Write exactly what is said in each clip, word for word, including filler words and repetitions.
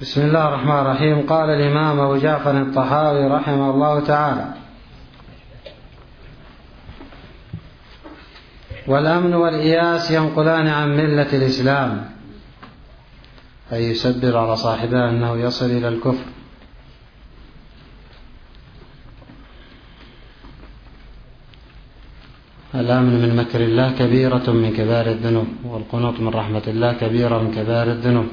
بسم الله الرحمن الرحيم. قال الإمام أبو جعفر الطحاوي رحمه الله تعالى: والأمن والإياس ينقلان عن ملة الإسلام، أي يسبب على صاحبه أنه يصل إلى الكفر. الأمن من مكر الله كبيرة من كبار الذنوب، والقنوط من رحمة الله كبيرة من كبار الذنوب.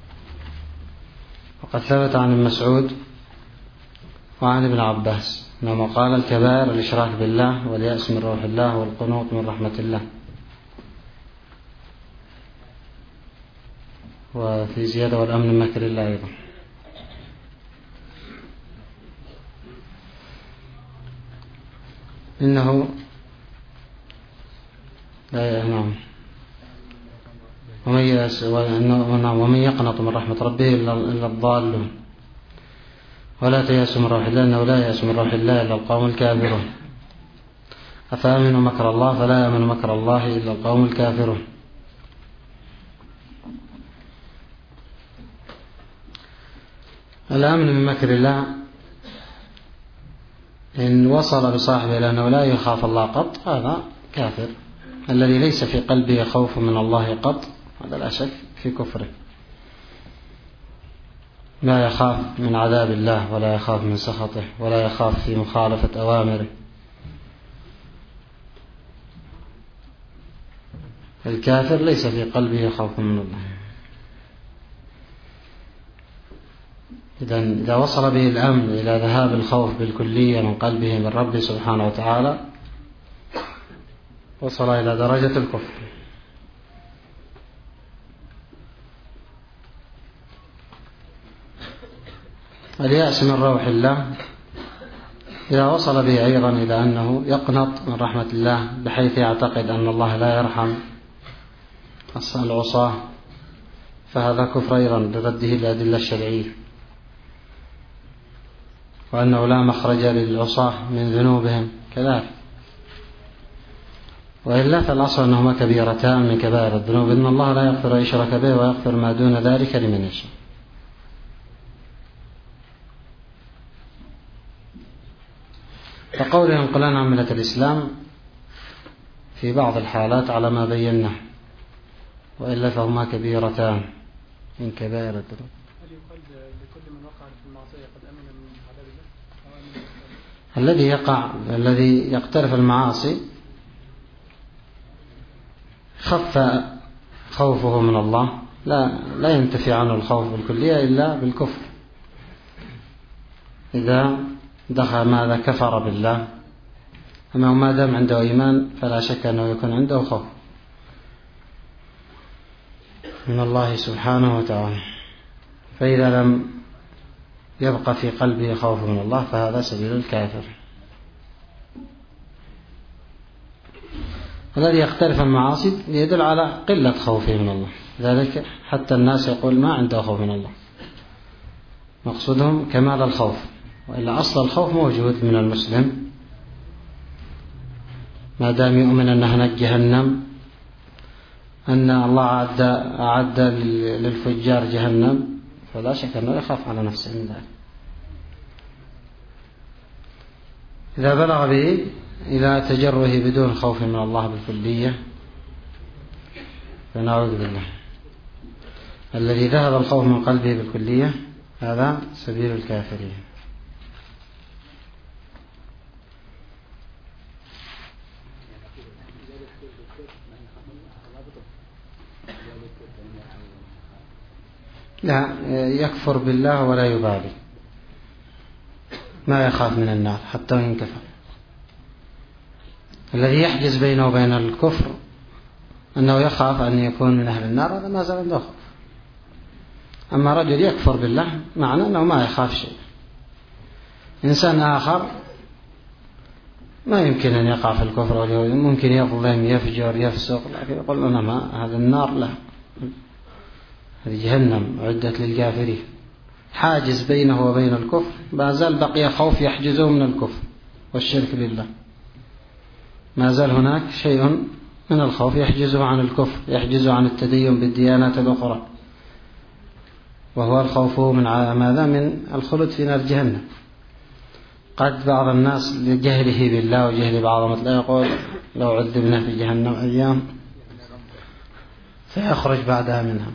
وقد ثبت عن ابن مسعود وعن ابن عباس أنه قال: الكبائر الإشراك بالله، واليأس من روح الله، والقنوط من رحمة الله. وفي زيادة: والأمن من مكر الله أيضا. إنه لا نعم ومن يأس ومن يقنط من رحمة ربه إلا الضالون، ولا تيأس من روح الله، إنه لا يأس من روح الله إلا القوم الكافرون. أفأمنوا مكر الله فلا يأمن مكر الله إلا القوم الكافرون. الأمن من مكر الله إن وصل بصاحبه إلى أنه لا يخاف الله قط، هذا كافر. الذي ليس في قلبه خوف من الله قط، هذا لا شك في كفره. لا يخاف من عذاب الله، ولا يخاف من سخطه، ولا يخاف في مخالفة أوامره. الكافر ليس في قلبه خوف من الله. إذن إذا وصل به الأمن إلى ذهاب الخوف بالكلية من قلبه من ربه سبحانه وتعالى، وصل إلى درجة الكفر. اليأس من روح الله إذا وصل به أيضا إلى أنه يقنط من رحمة الله، بحيث يعتقد أن الله لا يرحم العصاة، فهذا كفر أيضا برده الأدلة الشرعية، وأنه لا مخرج للعصاة من ذنوبهم كذلك. وإلا فالأصل أنهما كبيرتان من كبائر الذنوب، إن الله لا يغفر أن يشرك به ويغفر ما دون ذلك لمن يشاء. فقوله ينقلان عن ملة الإسلام في بعض الحالات على ما بيناه، وإلا فهما كبيرتان من كبائر الذنوب. هل يقال لكل من وقع في المعصية قد أمن من عذاب الله؟ الذي يقع الذي يقترف المعاصي خف خوفه من الله، لا لا ينتفي عنه الخوف بالكلية إلا بالكفر. إذا دخل ماذا كفر بالله، أما ما دام عنده إيمان فلا شك أنه يكون عنده خوف من الله سبحانه وتعالى. فإذا لم يبقى في قلبه خوف من الله فهذا سبيل الكافر. الذي يختلف المعاصي يدل على قلة خوفه من الله، ذلك حتى الناس يقول ما عنده خوف من الله، مقصودهم كمال الخوف، وإلا أصل الخوف موجود من المسلم ما دام يؤمن أن هناك جهنم، أن الله أعد, أعد للفجار جهنم، فلا شك أنه يخاف على نفسه من ذلك. إذا بلغ به إلى تجره بدون خوف من الله بالكلية فنعوذ بالله. الذي ذهب الخوف من قلبه بالكلية هذا سبيل الكافرين. لا يكفر بالله ولا يبالي، ما يخاف من النار حتى وإن كفر. الذي يحجز بينه وبين الكفر أنه يخاف أن يكون من أهل النار، هذا ما زال عنده خوف. أما رجل يكفر بالله معنى أنه ما يخاف شيء. إنسان آخر ما يمكن أن يقع في الكفر، ممكن يظلم يفجر يفسق، لكن يقول أنا ما هذا النار، لا، هذه جهنم أعدت للكافرين. حاجز بينه وبين الكفر، ما زال بقي خوف يحجزه من الكفر والشرك بالله، ما زال هناك شيء من الخوف يحجزه عن الكفر، يحجزه عن التدين بالديانات الأخرى. وهو الخوف من ماذا؟ من الخلود في نار جهنم. قد بعض الناس لجهله بالله وجهله بعظمة الله يقول لو عذبنا في جهنم أيام فيخرج بعدها منها،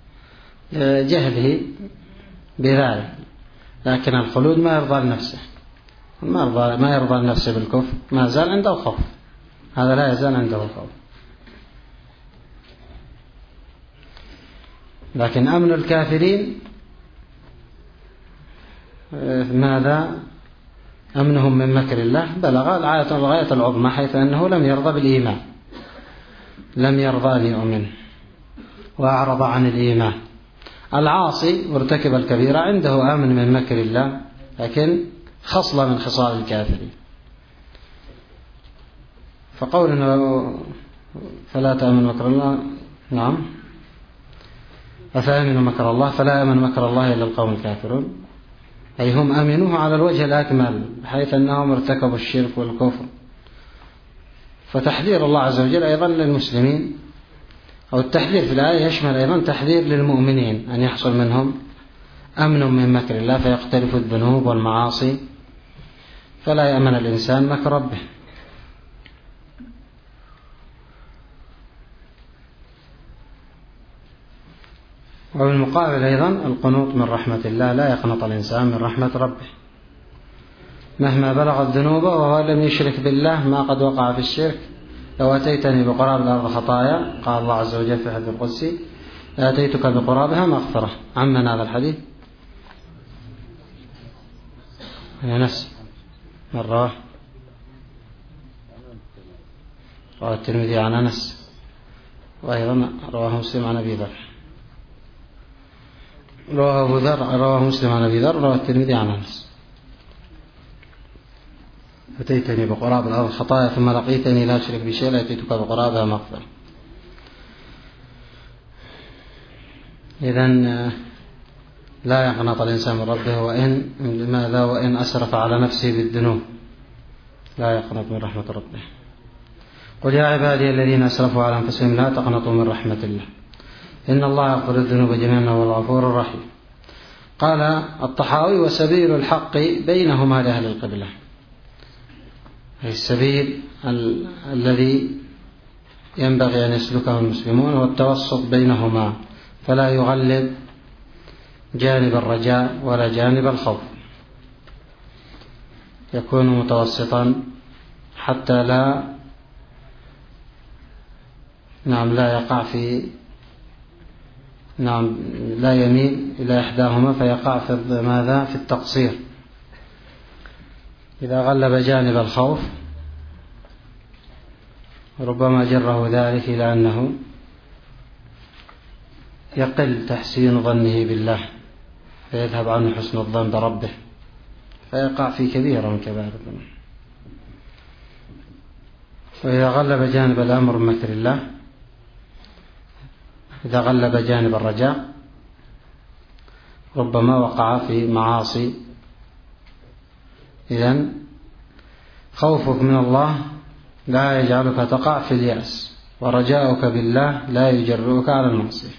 جهله بذلك. لكن الخلود ما يرضى لنفسه، ما يرضى ما يرضى لنفسه بالكفر، ما زال عنده خوف، هذا لا يزال عنده خوف. لكن أمن الكافرين ماذا؟ أمنهم من مكر الله بلغ الغاية العظمى، حيث أنه لم يرضى بالإيمان، لم يرضى أن يؤمن وأعرض عن الإيمان. العاصي مرتكب الكبيرة عنده أمن من مكر الله، لكن خصلة من خصال الكافرين. فقولنا فلا تأمن مكر الله، نعم، أفأمنوا مكر الله فلا يأمن مكر الله إلا القوم الكافرون، أي هم أمنوه على الوجه الأكمل، بحيث أنهم ارتكبوا الشرك والكفر. فتحذير الله عز وجل أيضا للمسلمين، أو التحذير في الآية يشمل أيضا تحذير للمؤمنين أن يحصل منهم أمن من مكر الله، فيقترفوا الذنوب والمعاصي، فلا يأمن الإنسان مكر ربه. وبالمقابل أيضا القنوط من رحمة الله، لا يقنط الإنسان من رحمة ربه مهما بلغت ذنوبه وهو لم يشرك بالله، ما قد وقع في الشرك. لو أتيتني بقراب الأرض خطايا، قال الله عز وجل في الحديث القدسي أتيتك بقرابها مغفرة. عمن هذا الحديث؟ أنس من رواه؟ رواه الترمذي عن أنس، وأيضا رواه مسلم عن أبي ذر. رواه أبو ذر، رواه مسلم عن أبي ذر، رواه الترمذي عن أنس. أتيتني بقراب الأرض خطايا ثم لقيتني لا أشرك بشيء لأتيتك بقرابها مغفرة. إذن لا يقنط الإنسان من ربه، وإن لماذا وإن أسرف على نفسه بالذنوب لا يقنط من رحمة ربه. قل يا عبادي الذين أسرفوا على أنفسهم لا تقنطوا من رحمة الله إن الله يغفر الذنوب جميعا وهو الغفور الرحيم. قال الطحاوي وسبيل الحق بينهما لأهل القبلة، أي السبيل ال- الذي ينبغي أن يسلكه المسلمون والتوسط بينهما، فلا يغلب جانب الرجاء ولا جانب الخوف، يكون متوسطا حتى لا نعم لا يقع في نعم لا يميل إلى إحداهما فيقع في ماذا؟ في التقصير. إذا غلب جانب الخوف ربما جره ذلك إلى أنه يقل تحسين ظنه بالله، فيذهب عنه حسن الظن بربه، فيقع في كبيرة من كبائر الذنوب. وإذا غلب جانب الأمر من مكر الله، إذا غلب جانب الرجاء ربما وقع في معاصي. إذن خوفك من الله لا يجعلك تقع في اليأس، ورجاؤك بالله لا يجرؤك على المعصية.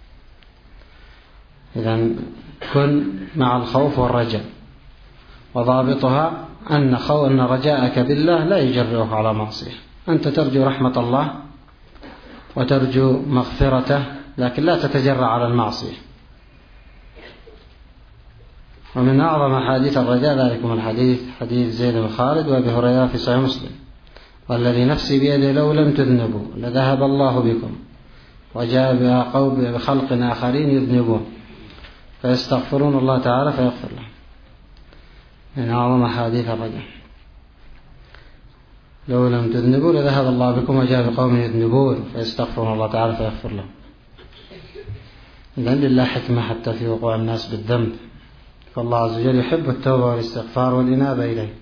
إذن كن مع الخوف والرجاء، وضابطها أن خو أن رجاءك بالله لا يجرؤك على معصية. أنت ترجو رحمة الله وترجو مغفرته، لكن لا تتجرأ على المعصية. ومن أعظم حديث الرجاء ذلك من الحديث حديث زيد بن خالد وأبي هريرة في صحيح مسلم: والذي نفسي بيده لو لم تذنبوا لذهب الله بكم وجاء بها قوم بخلق آخرين يذنبون فيستغفرون الله تعالى فيغفر لهم. من أعظم حديث الرجاء: لو لم تذنبوا لذهب الله بكم وجاء بقوم يذنبون فيستغفرون الله تعالى فيغفر لهم. إذن لله حكمة حتى في وقوع الناس بالذنب، فالله عز وجل يحب التوبة والاستغفار والإنابة إليه.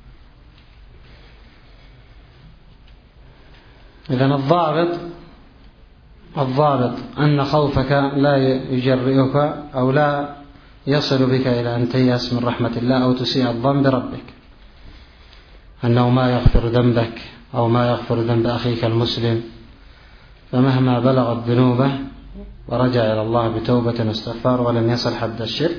إذن الضابط الضابط أن خوفك لا يجرئك أو لا يصل بك إلى أن تيأس من رحمة الله أو تسيء الظن بربك، أنه ما يغفر ذنبك أو ما يغفر ذنب أخيك المسلم، فمهما بلغت ذنوبه ورجع إلى الله بتوبة واستغفار ولم يصل حد الشرك،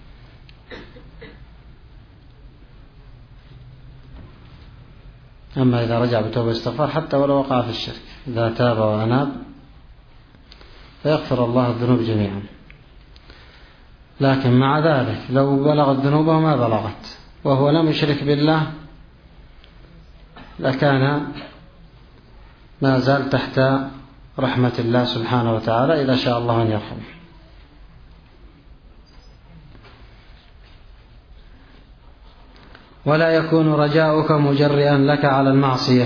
أما إذا رجع بتوبة واستغفار حتى ولو وقع في الشرك إذا تاب وأناب فيغفر الله الذنوب جميعا. لكن مع ذلك لو بلغت ذنوبه ما بلغت وهو لم يشرك بالله لكان ما زال تحت رحمة الله سبحانه وتعالى إذا شاء الله أن يرحمه. ولا يكون رجاؤك مجرئا لك على المعصية،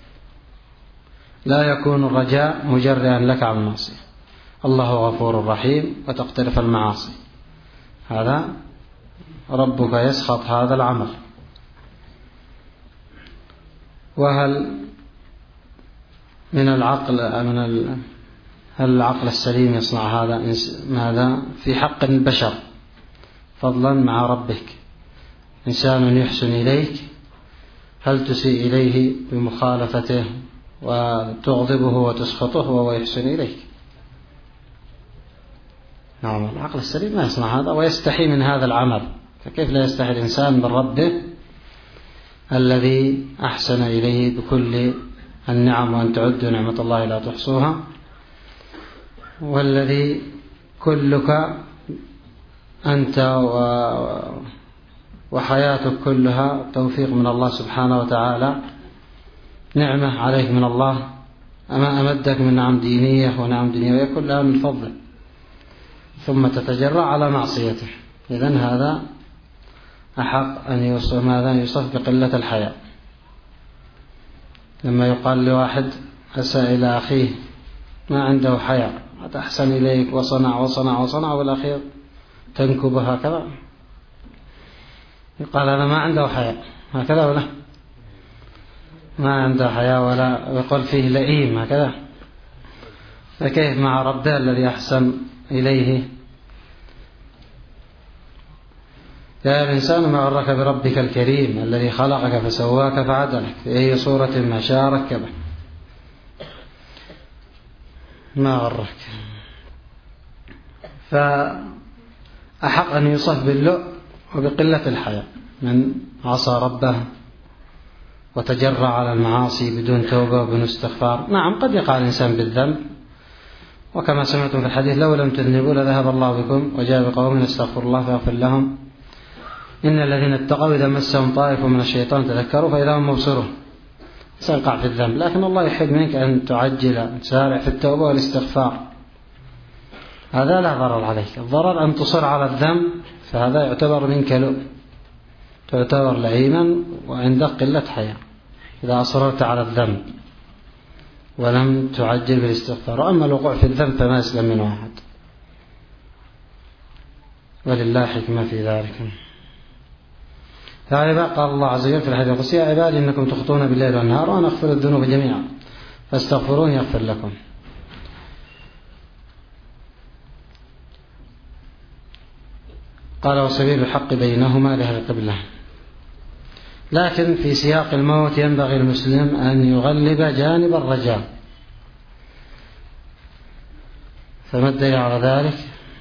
لا يكون الرجاء مجرئا لك على المعصية. الله غفور رحيم وتقترف المعاصي، هذا ربك يسخط هذا العمل. وهل من العقل من ال... هل العقل السليم يصنع هذا هذا في حق البشر فضلا مع ربك؟ إنسان يحسن إليك هل تسيء إليه بمخالفته وتغضبه وتسخطه وهو يحسن إليك؟ نعم، العقل السليم ما يصنع هذا ويستحي من هذا العمل، فكيف لا يستحي الإنسان من ربه الذي أحسن إليه بكل النعم، وأن تعدوا نعمة الله لا تحصوها، والذي كلك أنت وحياتك كلها توفيق من الله سبحانه وتعالى، نعمة عليك من الله، أما أمدك من نعم دينية ونعم دنيوية كلها من فضله، ثم تتجرأ على معصيته. إذن هذا أحق أن يوصف ماذا يوصف بقلة الحياء. لما يقال لواحد أساء إلى أخيه ما عنده حياء، أحسن إليك وصنع وصنع وصنع والأخير تنكب هكذا، يقال هذا ما عنده حياء، هكذا ولا ما عنده حياء، ولا يقول فيه لئيم هكذا. فكيف مع ربه الذي أحسن إليه؟ يا الإنسان ما غرك بربك الكريم الذي خلقك فسواك فعدلك في أي صورة ما شاء ركبك، ما غرك. فأحق أن يوصف باللؤم وبقلة الحياء من عصى ربه وتجرع على المعاصي بدون توبة وبدون استغفار. نعم، قد يقع الإنسان بالذنب، وكما سمعتم في الحديث لو لم تذنبوا لذهب الله بكم وجاء بقوم استغفر الله فيغفر لهم إن الذين اتقوا إذا مسهم طائف من الشيطان تذكروا فإذا هم مبصرون. سيقع في الذنب، لكن الله يحب منك أن تعجل تسارع في التوبة والاستغفار، هذا لا ضرر عليك. الضرر أن تصر على الذنب، فهذا يعتبر منك لؤم، تعتبر لئيما وعندك قلة حياء إذا أصررت على الذنب ولم تعجل بالاستغفار. وأما الوقوع في الذنب فما يسلم منه أحد، ولله حكمة في ذلك. فعباد قال الله عز وجل في الحديث القدسي: يا عبادي إنكم تخطئون بالليل والنهار وأنا أغفر الذنوب جميعا فاستغفرون يغفر لكم. قال: وسبيل الحق بينهما لأهل القبلة. لكن في سياق الموت ينبغي المسلم أن يغلب جانب الرجاء. فما الدليل على ذلك؟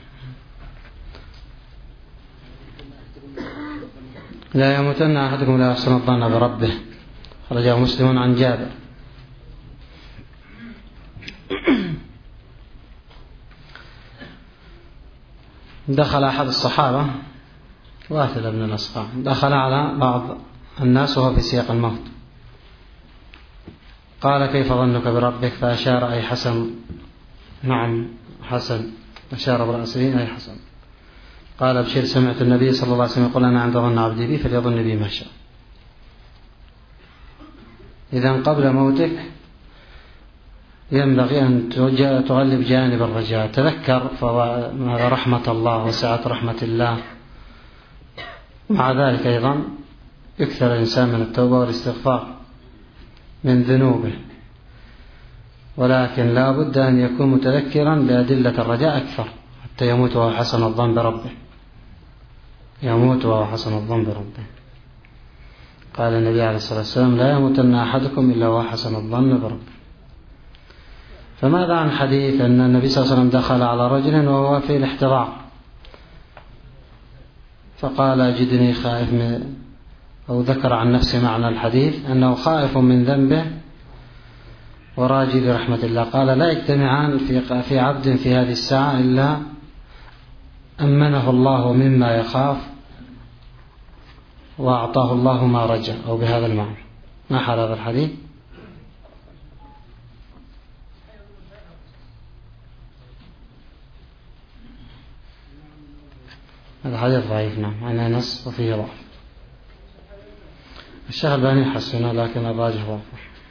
لا يموتن أحدكم لا يحسن الظن بربه، خرجه مسلم عن جابر. دخل أحد الصحابة واثل بن الأسقع، دخل على بعض الناس وهو في سياق الموت، قال: كيف ظنك بربك؟ فأشار: أي حسن. نعم حسن، أشار برأسه: أي حسن. قال: أبشر، سمعت النبي صلى الله عليه وسلم يقول: أنا عند ظن عبدي بي فليظن بي ما شاء. إذن قبل موتك ينبغي أن تغلب جانب الرجاء. تذكر رحمة الله وسعة رحمة الله. مع ذلك أيضا يكثر الإنسان من التوبة والاستغفار من ذنوبه، ولكن لا بد أن يكون متذكرا بأدلة الرجاء أكثر حتى يموت وهو حسن الظن بربه، يموت وهو حسن الظن بربه. قال النبي عليه الصلاة والسلام: لا يموتن أحدكم إلا وهو حسن الظن بربه. فماذا عن حديث أن النبي صلى الله عليه وسلم دخل على رجل وهو في الاحتضار فقال أجدني خائف من، أو ذكر عن نفسه معنى الحديث أنه خائف من ذنبه وراجي برحمة الله. قال لا يجتمعان في عبد في هذه الساعة إلا أمنه الله مما يخاف وأعطاه الله ما رجا، أو بهذا المعنى. ما حال هذا الحديث؟ هذا حديث ضعيف نعم عن أنس وفيه ضعف. الشيخ الألباني حسنه لكن الراجح ضعف.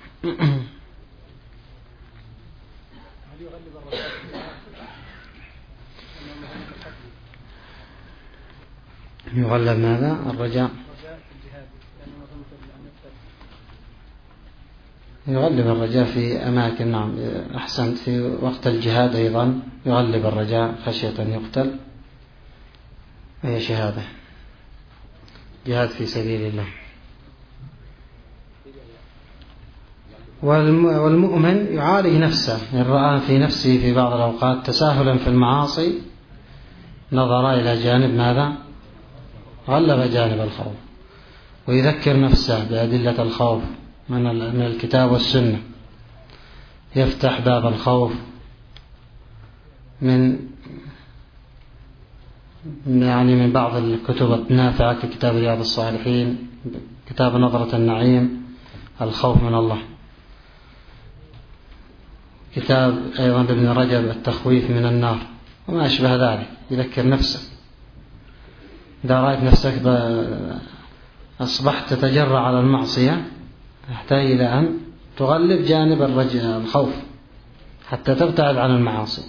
يغلب ماذا؟ الرجاء. يغلب الرجاء في أماكن نعم أحسنت. في وقت الجهاد أيضا يغلب الرجاء خشية أن يقتل، وهي شهادة، جهاد في سبيل الله. والمؤمن يعالج نفسه إن رأى في نفسه في بعض الأوقات تساهلا في المعاصي نظر إلى جانب ماذا؟ غلب جانب الخوف، ويذكر نفسه بأدلة الخوف من الكتاب والسنة، يفتح باب الخوف من يعني من بعض الكتب النافعة ككتاب رياض الصالحين، كتاب نظرة النعيم، الخوف من الله، كتاب أيضا ابن رجب التخويف من النار وما أشبه ذلك. يذكر نفسه إذا رأيت نفسك أصبحت تتجرع على المعصية تحتاج إلى أن تغلب جانب الرجاء الخوف حتى تبتعد عن المعاصي.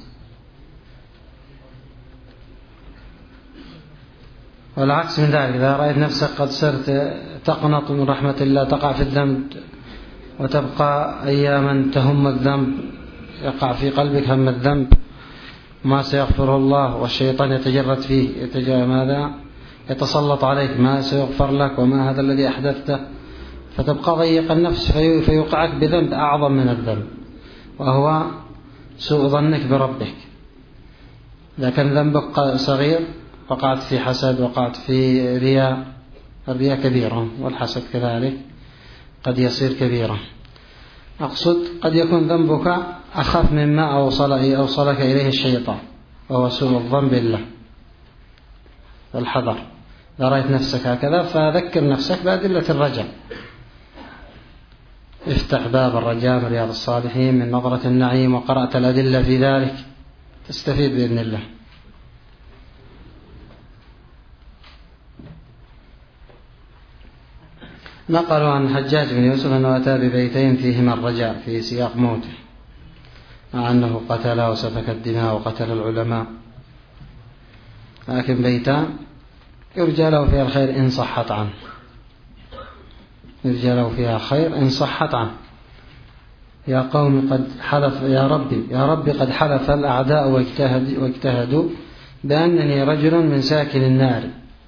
والعكس من ذلك إذا رأيت نفسك قد صرت تقنط من رحمة الله تقع في الذنب وتبقى أياما تهم الذنب، يقع في قلبك هم الذنب ما سيغفره الله، والشيطان يتجرد فيه يتجرد ماذا؟ يتسلط عليك ما سيغفر لك وما هذا الذي أحدثته، فتبقى ضيق النفس فيوقعك بذنب أعظم من الذنب، وهو سوء ظنك بربك. إذا كان ذنبك صغير وقعت في حسد، وقعت في رياء، الرياء كبيرة والحسد كذلك قد يصير كبيرا. أقصد قد يكون ذنبك أخف مما أوصل أوصلك إليه الشيطان، وهو سوء الظن بالله. والحذر إذا رأيت نفسك هكذا فذكر نفسك بأدلة الرجاء، افتح باب الرجاء من رياض الصالحين من نظرة النعيم وقرأت الأدلة في ذلك تستفيد بإذن الله. نقلوا عن حجاج بن يوسف أنه أتى ببيتين فيهما الرجاء في سياق موته، مع أنه قتل وسفك الدماء وقتل العلماء، لكن بيتان يرجى له فيها الخير إن صحت عنه، يرجى له فيها خير إن صحت عنه. يا قوم قد حلف يا ربي يا ربي قد حلف الأعداء واجتهد واجتهدوا بأنني رجل من ساكن النار،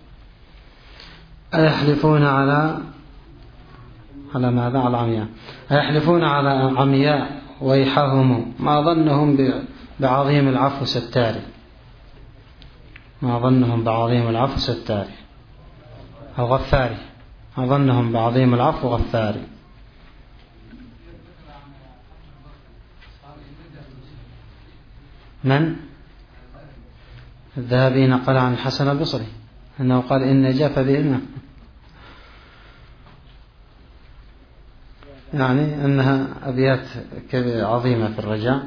أيحلفون على على ماذا؟ على عمياء، أيحلفون على عمياء ويحهم ما ظنهم بعظيم العفو ستاري، ما ظنهم بعظيم العفو ستاري أو غفاري، ما ظنهم بعظيم العفو غفاري. من؟ الذهبي نقل عن الحسن البصري أنه قال إن جاف بهن، يعني أنها أبيات عظيمة في الرجاء،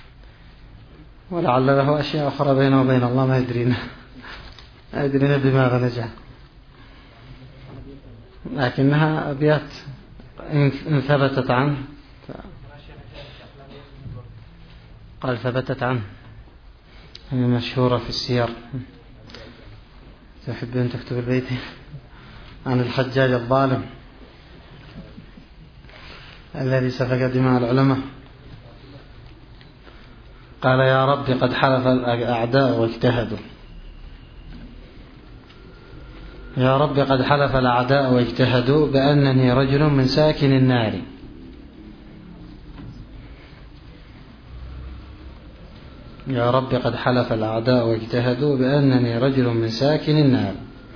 ولعل له أشياء أخرى بينه وبين الله ما يدرينا ما يدرينا دماغ نجاة، لكنها أبيات إن ثبتت عنه قال ثبتت عنه هي مشهورة في السير. تحب أن تكتب البيت عن الحجاج الظالم الذي سفك دماء العلماء؟ قال يا رب قد حلف الأعداء واجتهدوا، يا رب قد حلف الأعداء واجتهدوا بأنني رجل من ساكن النار، يا رب قد حلف الأعداء واجتهدوا بأنني رجل من ساكن النار.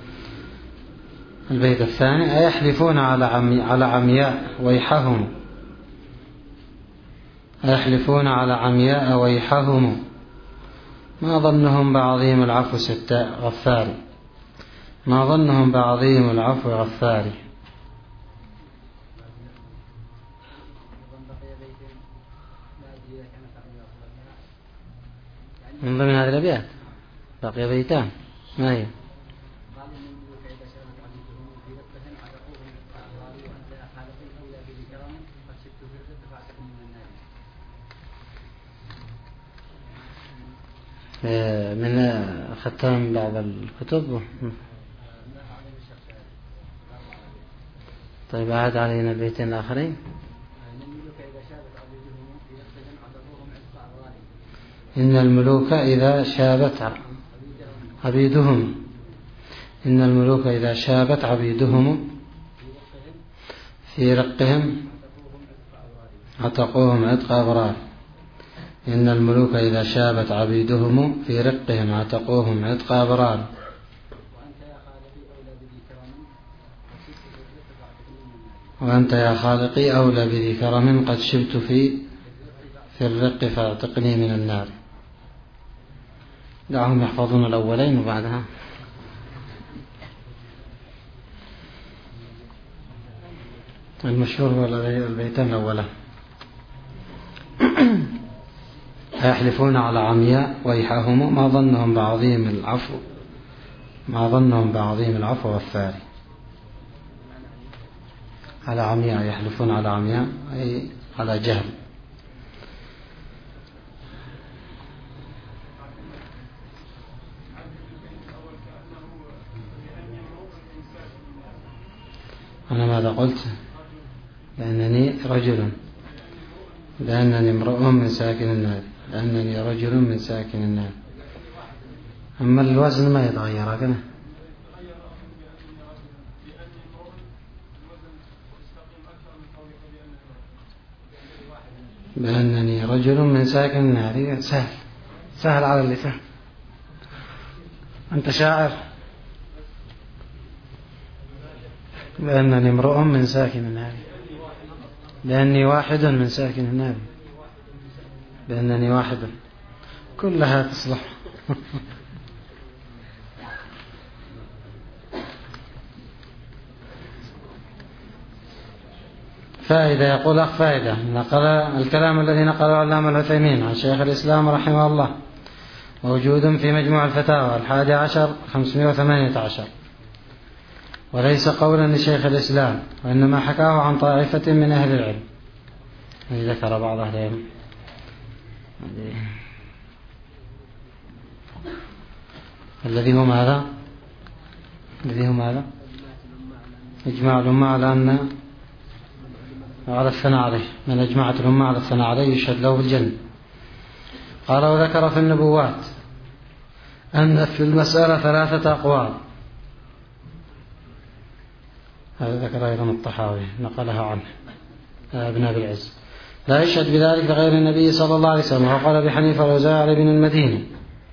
البيت الثاني: أيحلفون على عمي على عمياء ويحهم أيحلفون على عمياء ويحهم ما ظنهم بعظيم العفو ستاء غفاري ما ظنهم بعظيم العفو غفاري. من ضمن هذه الأبيات بقي بيتان، ما هي؟ من ختام بعض الكتب. طيب عاد علينا البيتين الآخرين. إن الملوك إذا شابت عبيدهم إن الملوك إذا شابت عبيدهم في رقهم عتقوهم عتق أبرار. إن الملوك إذا شابت عبيدهم في رقهم عتقوهم عتق أبرار. وأنت يا خالقي أولى بذي كرم قد شبت في في الرق فاعتقني من النار. دعهم يحفظون الأولين وبعدها المشهور هو البيتان الأولى. يحلفون على عمياء ويحهم ما ظنهم بعظيم العفو ما ظنهم بعظيم العفو والثاري. على عمياء يحلفون على عمياء أي على جهل. أنا ماذا قلت؟ لأنني رجل لأنني امرؤ من ساكن النار لأنني رجل من ساكن النار. أما الوزن ما يتغير كده. بأنني رجل من ساكن النار سهل سهل على اللسان. أنت شاعر. بأنني امرؤ من ساكن النار لأني واحد من ساكن النار بأنني واحد كلها تصلح. فائدة. يقول أخ فائدة نقل الكلام الذي نقله علامة العثيمين عن شيخ الإسلام رحمه الله موجود في مجموع الفتاوى الحادي عشر خمسمائة وثمانية عشر وليس قولا لشيخ الإسلام وإنما حكاه عن طائفة من أهل العلم. ذكر بعض أهل العلم الذي هو ماذا الذي هو ماذا إجماع الأمة على أن على الثناء عليه من أجمعت الأمة على الثناء عليه يشهد له بالجنة. قال وذكر في النبوات أن في المسألة ثلاثة أقوال. هذا ذكر أيضا الطحاوي نقلها عنه ابن أبي العز. لا يشهد بذلك لغير النبي صلى الله عليه وسلم. وقال أبي حنيفة الأوزاعي بن المديني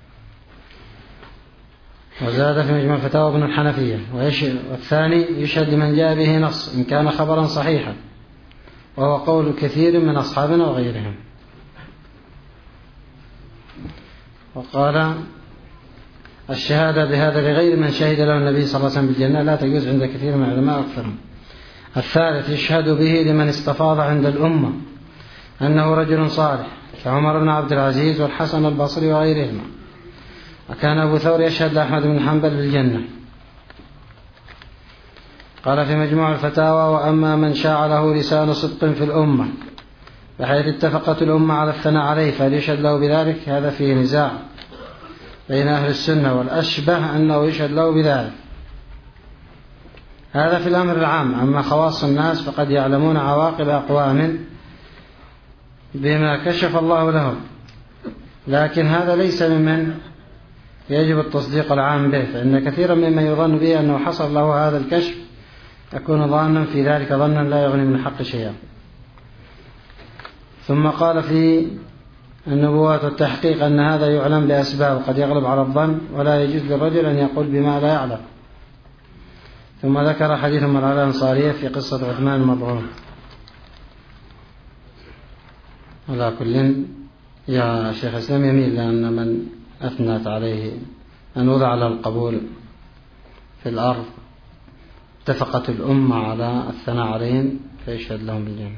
وزاد في مجموع الفتاوى ابن الحنفية. والثاني يشهد لمن جاء به نص إن كان خبرا صحيحا وهو قول كثير من أصحابنا وغيرهم. وقال الشهادة بهذا لغير من شهد له النبي صلى الله عليه وسلم بالجنة لا تجوز عند كثير من العلماء أكثرهم. الثالث يشهد به لمن استفاض عند الأمة أنه رجل صالح كعمر بن عبد العزيز والحسن البصري وغيرهما. وكان أبو ثور يشهد لأحمد بن حنبل بالجنة. قال في مجموع الفتاوى وأما من شاع له لسان صدق في الأمة بحيث اتفقت الأمة على الثناء عليه فهل يشهد له بذلك؟ هذا فيه نزاع بين أهل السنة والأشبه أنه يشهد له بذلك. هذا في الأمر العام. أما خواص الناس فقد يعلمون عواقب أقوام بما كشف الله لهم لكن هذا ليس ممن يجب التصديق العام به فإن كثيرا ممن يظن به أنه حصل له هذا الكشف يكون ظانا في ذلك ظنا لا يغني من حق شيئا. ثم قال في النبوات والتحقيق أن هذا يعلم لأسباب قد يغلب على الظن، ولا يجوز للرجل أن يقول بما لا يعلم. ثم ذكر حديث المرأة الأنصارية في قصة عثمان المظعون. على كل يا شيخ الإسلام يميل لأن من أثنت عليه أن وضع على القبول في الأرض اتفقت الأمة على الثناء عليهم فيشهد لهم بالجنة.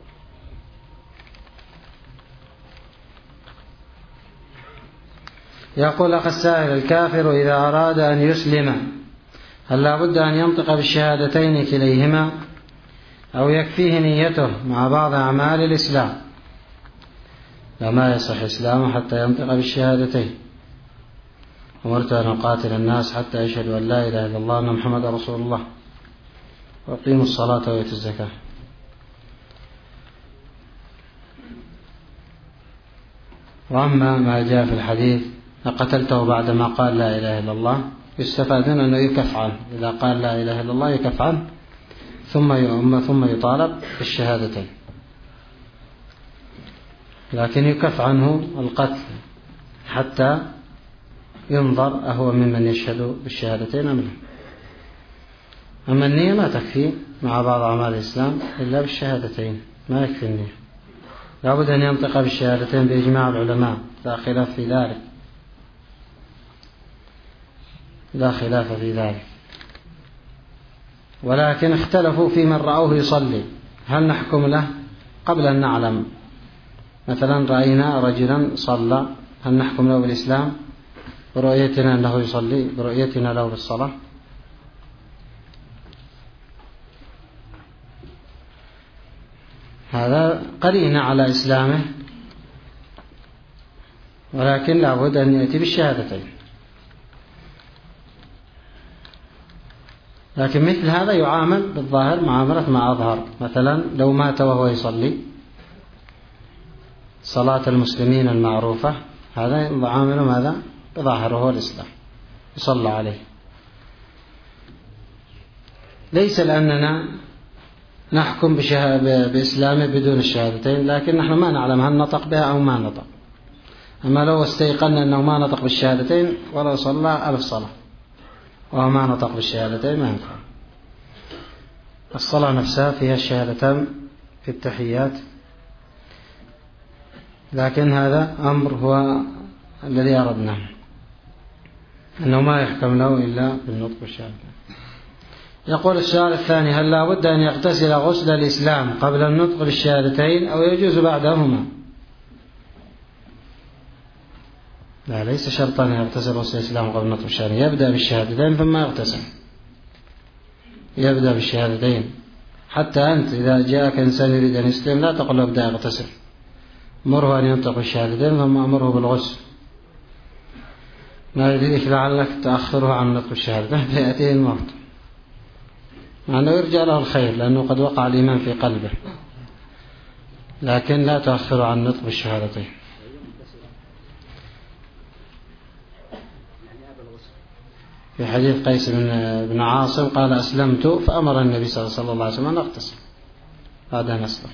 يقول أخ السائل: الكافر إذا أراد أن يسلم هل لا بد أن ينطق بالشهادتين كليهما أو يكفيه نيته مع بعض أعمال الإسلام؟ لا، ما يصح إسلامه حتى ينطق بالشهادتين. أمرت أن أقاتل الناس حتى يشهدوا أن لا إله إلا الله وأن محمدا رسول الله ويقيموا الصلاة ويؤتوا الزكاة. وأما ما جاء في الحديث لقتلته بعدما قال لا إله إلا الله، يستفاد منه أنه يكف عنه. إذا قال لا إله إلا الله يكف عنه ثم ثم يطالب بالشهادتين، لكن يكف عنه القتل حتى ينظر أهو ممن يشهد بالشهادتين أم لا. أما النية ما تكفي مع بعض أعمال الإسلام إلا بالشهادتين، ما يكفي النية، لابد أن ينطق بالشهادتين بإجماع العلماء، لا خلاف في ذلك، لا خلاف في ذلك. ولكن اختلفوا في من رأوه يصلي، هل نحكم له قبل أن نعلم؟ مثلا رأينا رجلا صلى، هل نحكم له بالإسلام برؤيتنا أنه يصلي، برؤيتنا له بالصلاة؟ هذا قرينة على إسلامه، ولكن لابد أن يأتي بالشهادتين. لكن مثل هذا يعامل بالظاهر معاملة ما أظهر. مثلا لو مات وهو يصلي صلاة المسلمين المعروفة، هذا يعامل ماذا؟ بظاهره الإسلام، يصلى عليه. ليس لأننا نحكم بإسلامه بدون الشهادتين، لكن نحن ما نعلم هل نطق بها أو ما نطق. أما لو استيقنا أنه ما نطق بالشهادتين ولو صلى ألف صلاة وهو ما نطق بالشهادتين ما ينفع. الصلاة نفسها فيها الشهادتان في التحيات، لكن هذا أمر هو الذي أردناه، أنه ما يحكم له إلا بالنطق بالشهادتين. يقول السؤال الثاني: هل لا بد أن يغتسل غسل الإسلام قبل النطق بالشهادتين أو يجوز بعدهما؟ لا، ليس شرطا أن يغتسل غسل الإسلام قبل النطق بالشهادتين، يبدأ بالشهادتين ثم يغتسل، يبدأ بالشهادتين. حتى أنت إذا جاءك إنسان يريد أن يسلم لا تقول له ابدأ يغتسل، مره أن ينطق بالشهادتين ثم أمره بالغسل. ما يدريك لعلك تأخره عن نطق بالشهادتين فيأتيه الموت، مع أنه يرجع له الخير لأنه قد وقع الإيمان في قلبه، لكن لا تأخره عن نطق بالشهادتين. في حديث قيس بن عاصم قال: أسلمت فأمر النبي صلى الله عليه وسلم أن أغتسل بعد أن أسلم.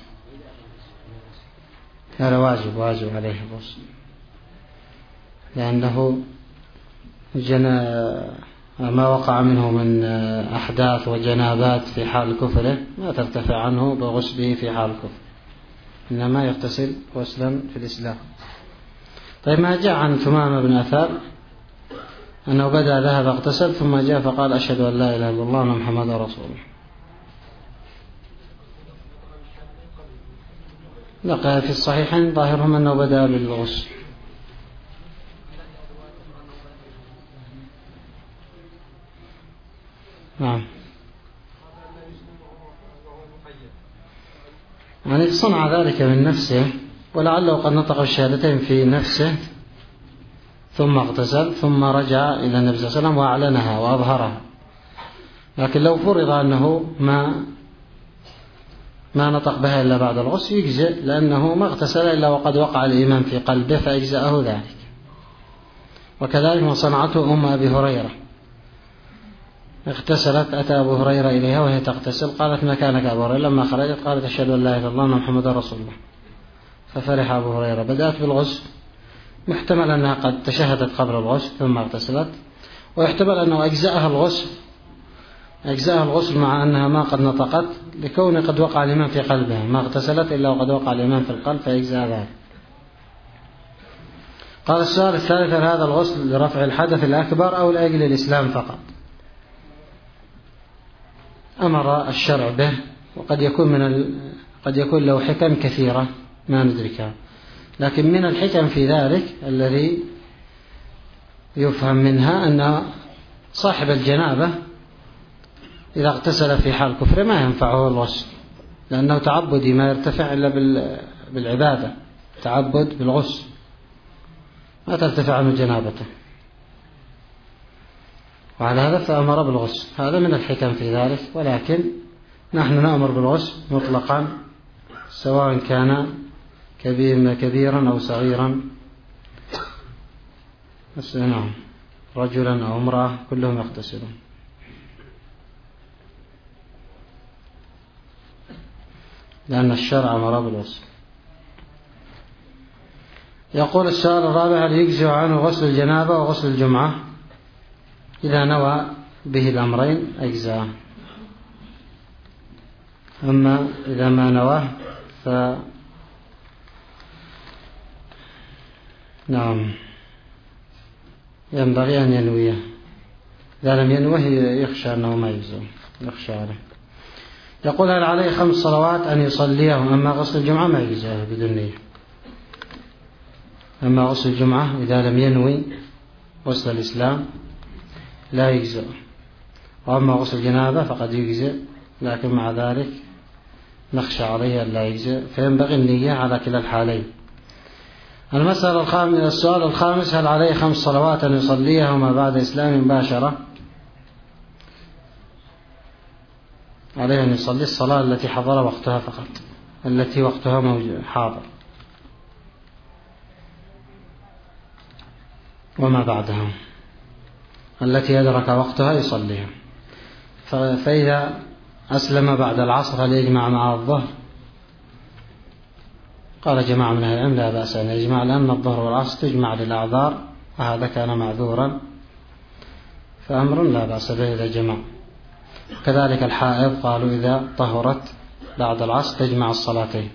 هذا واجب واجب عليه الغسل، لأنه جنا ما وقع منه من أحداث وجنابات في حال كفره ما ترتفع عنه بغسله في حال كفر، إنما يغتسل غسلا في الإسلام. طيب ما جاء عن ثمامة بن أثار أنه بدأ ذهب اغتسل ثم جاء فقال: أشهد أن لا إله إلا الله وأن محمدا رسول الله. لقى في الصحيحين ظاهرهم أنه بدأ بالغسل. نعم، يعني صنع ذلك من نفسه، ولعله قد نطق الشهادتين في نفسه ثم اغتسل ثم رجع إلى النبي صلى الله عليه وسلم وأعلنها وأظهرها. لكن لو فرض أنه ما ما نطق بها إلا بعد الغسل يجزئ، لأنه ما اغتسل إلا وقد وقع الإيمان في قلبه فأجزأه ذلك. وكذلك ما صنعته أم أبي هريرة، اغتسلت، أتى أبو هريرة إليها وهي تغتسل، قالت: مكانك أبو هريرة؟ لما خرجت قالت: أشهد أن لا إله إلا الله وأن محمدا رسول الله. ففرح أبو هريرة. بدأت بالغسل، محتمل أنها قد تشهدت قبل الغسل ثم اغتسلت، ويحتمل أنه أجزأها الغسل أجزأها الغسل مع أنها ما قد نطقت، لكون قد وقع الإيمان في قلبها، ما اغتسلت إلا وقد وقع الإيمان في القلب فيجزأ ذلك. قال السؤال الثالث: هل هذا الغسل لرفع الحدث الأكبر أو لأجل الإسلام فقط؟ أمر الشرع به، وقد يكون من ال... قد يكون له حكم كثيرة ما ندركها، لكن من الحكم في ذلك الذي يفهم منها أن صاحب الجنابة إذا اغتسل في حال كفر ما ينفعه الغسل، لأنه تعبدي ما يرتفع إلا بالعبادة، تعبد بالغسل ما ترتفع عنه جنابته، وعلى هذا فأمر بالغسل. هذا من الحكم في ذلك، ولكن نحن نأمر بالغسل مطلقا سواء كان كبيرا أو صغيرا، نعم، رجلا أو امرأة كلهم يغتسلون. لأن الشرع أمر بالغسل. يقول السؤال الرابع: هل يجزئ عنه غسل الجنابة وغسل الجمعة؟ إذا نوى به الأمرين أجزاء، أما إذا ما نواه ف نعم ينبغي أن ينويه، إذا لم ينوه يخشى أنه ما يجزئ، يخشى عليه. يقول: هل عليه خمس صلوات أن يصليه؟ أما غسل الجمعة ما يجزئه بدون نية، أما غسل الجمعة إذا لم ينوي غسل الإسلام لا يجزئ، وأما غسل الجنابة فقد يجزئ، لكن مع ذلك نخشى عليه أن لا يجزئ، فينبغي النية على كلا الحالين. المسألة الخامسة السؤال الخامس: هل عليه خمس صلوات أن يصليهما بعد إسلام مباشرة؟ عليه أن يصلي الصلاة التي حضر وقتها فقط، التي وقتها موجود حاضر، وما بعدها التي أدرك وقتها يصليها. فإذا أسلم بعد العصر هل يجمع مع الظهر؟ قال جماعة من أهل العلم لا بأس أن يجمع، لأن الظهر والعصر تجمع للأعذار، وهذا كان معذورا فأمر لا بأس به إذا جمع. كذلك الحائض قالوا إذا طهرت بعد العصر تجمع الصلاتين،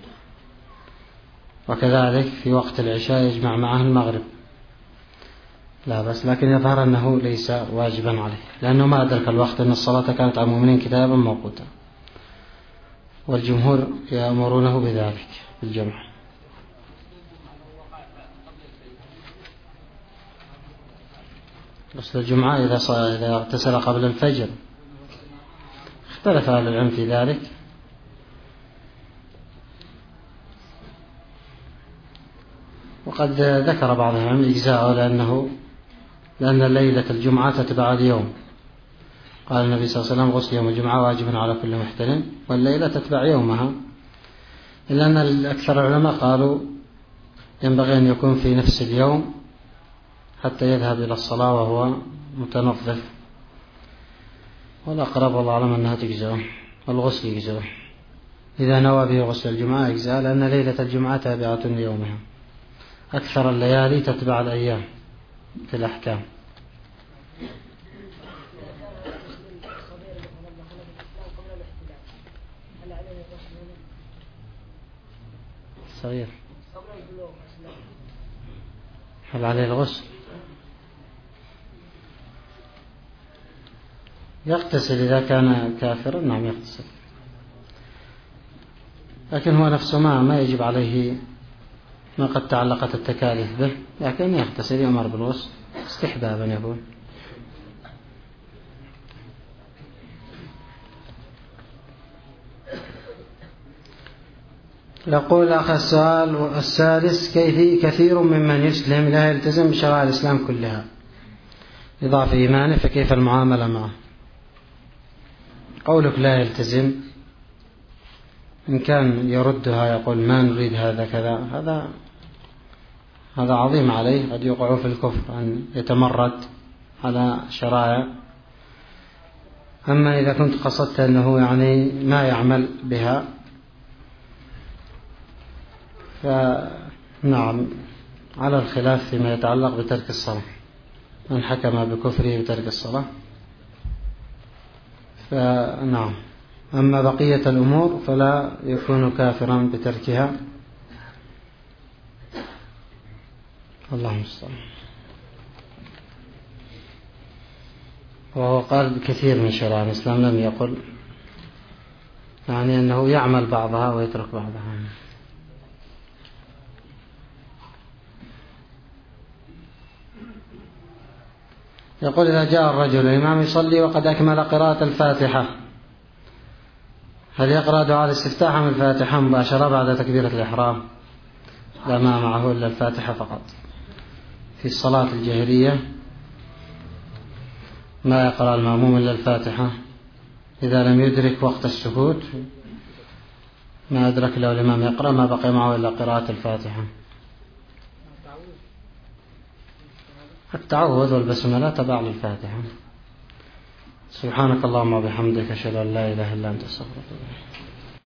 وكذلك في وقت العشاء يجمع معه المغرب لا بأس، لكن يظهر أنه ليس واجبا عليه، لأنه ما أدرك الوقت، أن الصلاة كانت على المؤمنين كتابا موقوتا، والجمهور يأمرونه بذلك بالجمع. غسل الجمعة إذا إذا اغتسل قبل الفجر، اختلف أهل العلم في ذلك، وقد ذكر بعض العلم إجزاءه، لأنه لأن ليلة الجمعة تتبع اليوم، قال النبي صلى الله عليه وسلم: غسل يوم الجمعة واجب على كل محتلم، والليلة تتبع يومها، إلا أن أكثر العلماء قالوا ينبغي أن يكون في نفس اليوم حتى يذهب إلى الصلاة وهو متنظف، والأقرب والله أعلم أنها تجزئه، والغسل يجزئه إذا نوى به غسل الجمعة أجزاء، لأن ليلة الجمعة تابعة ليومها، أكثر الليالي تتبع الأيام في الأحكام. صغير هل عليه الغسل؟ يغتسل إذا كان كافرا، نعم يغتسل، لكن هو نفسه ما ما يجب عليه ما قد تعلقت التكاليف به، لكن يغتسل يأمر بالغسل استحبابا يكون. يقول أخ السؤال السادس: كيف كثير ممن يسلم لا يلتزم بشرائع الإسلام كلها لضعف إيمانه، فكيف المعاملة معه؟ قولك لا يلتزم، إن كان يردها يقول ما نريد هذا كذا، هذا هذا عظيم عليه، قد يقع في الكفر أن يتمرد على شرائع. أما إذا كنت قصدت أنه يعني ما يعمل بها فنعم على الخلاف فيما يتعلق بترك الصلاة، من حكم بكفره بترك الصلاة فنعم. أما بقية الأمور فلا يكون كافرا بتركها. اللهم المستعان. وهو قال كثير من شرائع الإسلام لم يقل يعني أنه يعمل بعضها ويترك بعضها. يقول إذا جاء الرجل الإمام يصلي وقد أكمل قراءة الفاتحة، هل يقرأ دعاء الاستفتاح من الفاتحة مباشرة بعد تكبيرة الإحرام؟ لا، ما معه إلا الفاتحة فقط. في الصلاة الجهرية ما يقرأ المأموم إلا الفاتحة، إذا لم يدرك وقت السكوت ما أدرك له الإمام يقرأ، ما بقي معه إلا قراءة الفاتحة. التعوذ والبسملة تبع للفاتحة. سبحانك اللهم وبحمدك أشهد أن لا إله إلا أنت أستغفرك.